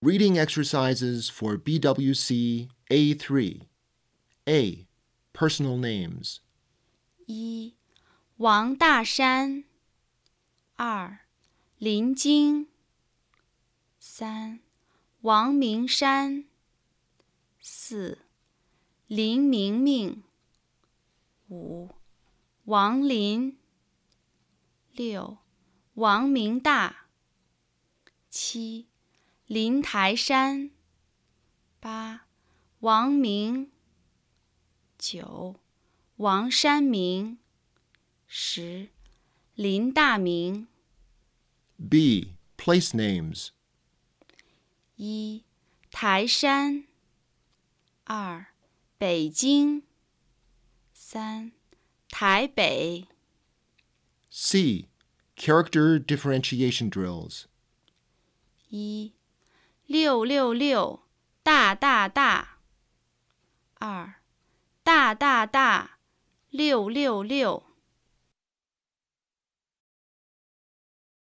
Reading exercises for BWC A3. A. Personal names. 1. 王大山 2. 林晶 3. 王明山 4. 林明明 5. 王林 6. 王明大 7. 林台山 8. 王明 9. 王山明 10. 林大明 B. Place names. 1. 台山 2. 北京 3. 台北 C. Character differentiation drills. 1. 666大大大 2. 大大大666